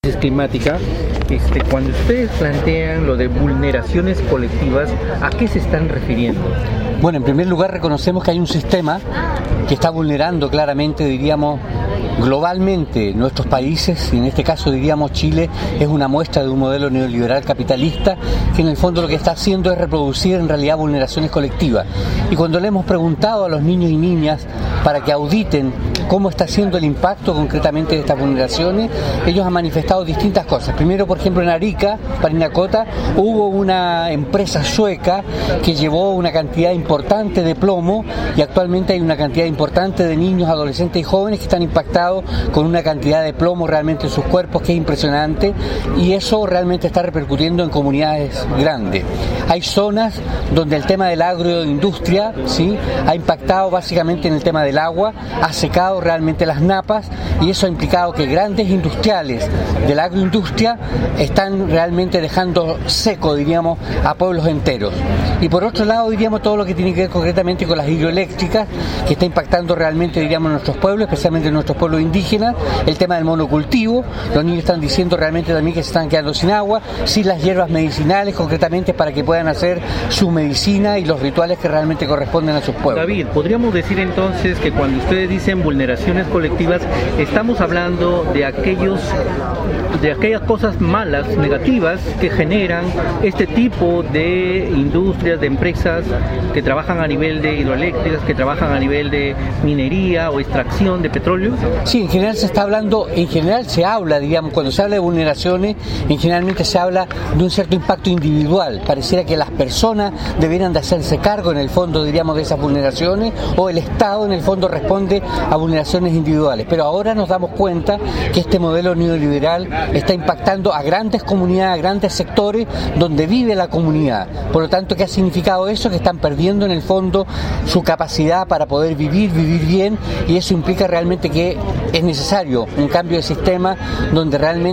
Climática, cuando ustedes plantean lo de vulneraciones colectivas, ¿a qué se están refiriendo? Bueno, en primer lugar reconocemos que hay un sistema que está vulnerando claramente, diríamos, globalmente nuestros países, y en este caso diríamos Chile es una muestra de un modelo neoliberal capitalista que en el fondo lo que está haciendo es reproducir en realidad vulneraciones colectivas. Y cuando le hemos preguntado a los niños y niñas para que auditen cómo está siendo el impacto concretamente de estas vulneraciones, ellos han manifestado distintas cosas. Primero, por ejemplo, en Arica, Parinacota, hubo una empresa sueca que llevó una cantidad importante de plomo y actualmente hay una cantidad importante de niños, adolescentes y jóvenes que están impactados con una cantidad de plomo realmente en sus cuerpos que es impresionante, y eso realmente está repercutiendo en comunidades grandes. Hay zonas donde el tema de la agroindustria, ¿sí?, ha impactado básicamente en el tema del agua, ha secado realmente las napas, y eso ha implicado que grandes industriales de la agroindustria están realmente dejando seco, diríamos, a pueblos enteros. Y por otro lado, diríamos, todo lo que tiene que ver concretamente con las hidroeléctricas, que está impactando realmente, diríamos, en nuestros pueblos, especialmente en nuestros pueblos indígenas, el tema del monocultivo. Los niños están diciendo realmente también que se están quedando sin agua, sin las hierbas medicinales concretamente para que puedan hacer su medicina y los rituales que realmente corresponden a sus pueblos. David, ¿podríamos decir entonces que cuando ustedes dicen vulneraciones colectivas, estamos hablando de aquellas cosas malas, negativas, que generan este tipo de industrias, de empresas que trabajan a nivel de hidroeléctricas, que trabajan a nivel de minería o extracción de petróleo? Sí, en general se habla, digamos, cuando se habla de vulneraciones, generalmente se habla de un cierto impacto individual. Pareciera que las personas deberían de hacerse cargo en el fondo, diríamos, de esas vulneraciones, o el Estado en el fondo responde a vulneraciones individuales. Pero ahora nos damos cuenta que este modelo neoliberal está impactando a grandes comunidades, a grandes sectores donde vive la comunidad. Por lo tanto, ¿qué ha significado eso? Que están perdiendo en el fondo su capacidad para poder vivir bien, y eso implica realmente que es necesario un cambio de sistema donde realmente